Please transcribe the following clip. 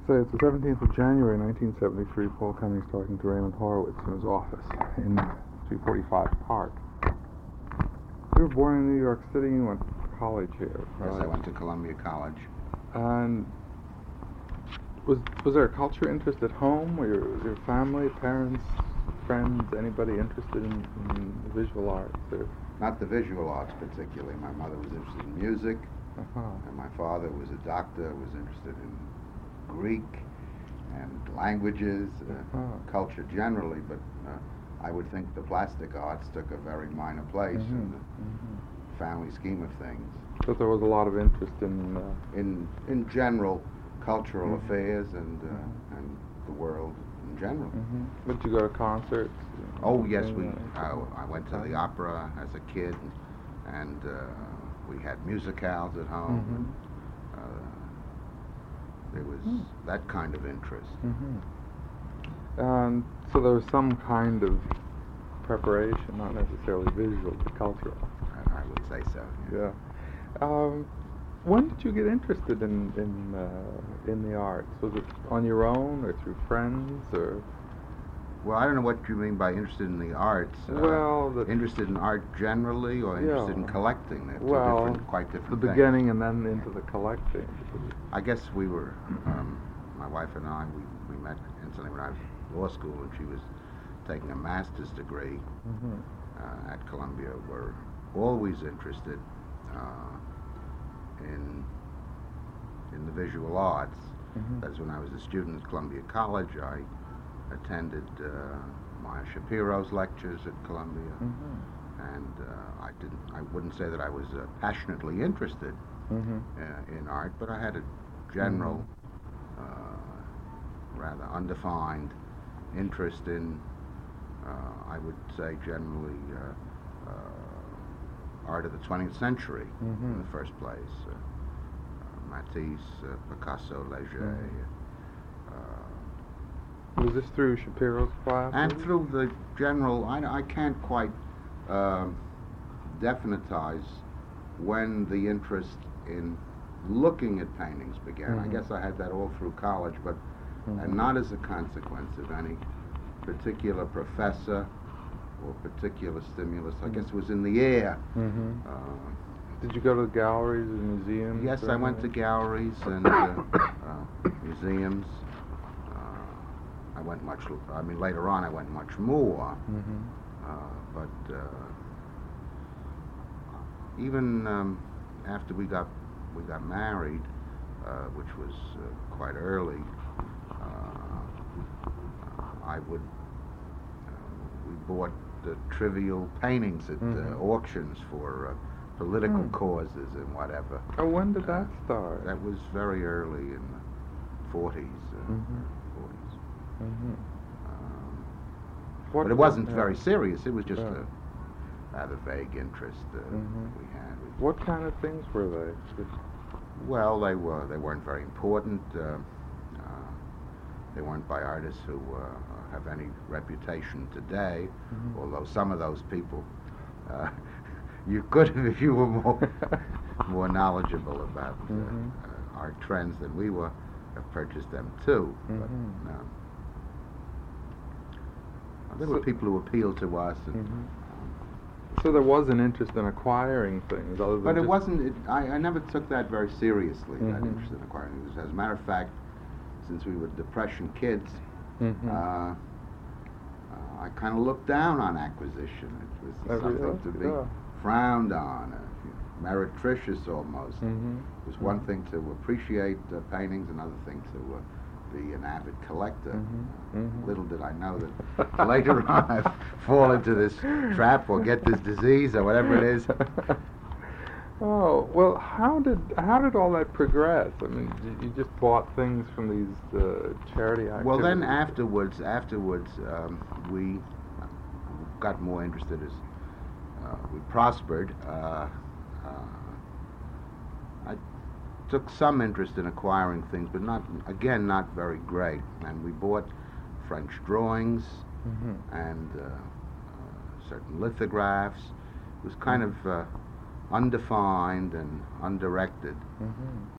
say it's the 17th of January, 1973. Paul Cummings talking to Raymond Horowitz in his office in 245 Park. You were born in New York City and went to college here, right? Yes, I went to Columbia College. And was there a culture interest at home? Were your family, parents, friends, anybody interested in the visual arts? Or? Not the visual arts particularly. My mother was interested in music, Uh-huh. and my father was a doctor, was interested in Greek and languages, culture generally, but I would think the plastic arts took a very minor place in the family scheme of things. But there was a lot of interest in In general, cultural affairs and the world in general. Did you go to concerts? Oh yes, I went to the opera as a kid, and we had musicals at home. There was that kind of interest. And so there was some kind of preparation, not necessarily visual, but cultural. I would say so. Yeah. When did you get interested in the arts? Was it on your own, or through friends, or? Well, I don't know what you mean by interested in the arts. Interested in art generally, or interested in collecting? They're quite different the things. Beginning and then into the collecting. I guess we were, my wife and I, we met instantly when I was in law school, and she was taking a master's degree at Columbia. We're always interested in the visual arts. That's when I was a student at Columbia College. I attended Maya Shapiro's lectures at Columbia, and I wouldn't say that I was passionately interested in art, but I had a general, rather undefined interest in, I would say generally, art of the 20th century in the first place. Matisse, Picasso, Leger. Was this through Shapiro's classes? And through the general, I can't quite definitize when the interest in looking at paintings began. I guess I had that all through college, but and not as a consequence of any particular professor or particular stimulus. I guess it was in the air. Did you go to galleries and museums? Yes, I went to galleries and museums. I went much. I mean, later on, I went much more. But even after we got married, which was quite early, we bought trivial paintings at auctions for political causes and whatever. Oh, when did that start? That was very early in the 40s. But it wasn't very serious. It was just a rather vague interest we had. What kind of things were they? Well, they weren't very important. They weren't by artists who have any reputation today. Although some of those people, you could have, if you were more knowledgeable about art trends than we were, have purchased them too. But no. There were people who appealed to us. And, so there was an interest in acquiring things, other than. But it wasn't. I never took that very seriously. That interest in acquiring things. As a matter of fact, since we were Depression kids, I kind of looked down on acquisition. It was something to be frowned on, meretricious almost. It was one thing to appreciate paintings, another thing to be an avid collector. Little did I know that later on I'd fall into this trap or get this disease or whatever it is. Oh, well, how did all that progress? I mean, you just bought things from these charity activities? Well, then afterwards, we got more interested as we prospered. I took some interest in acquiring things, but not very great. And we bought French drawings and certain lithographs. It was kind of undefined and undirected.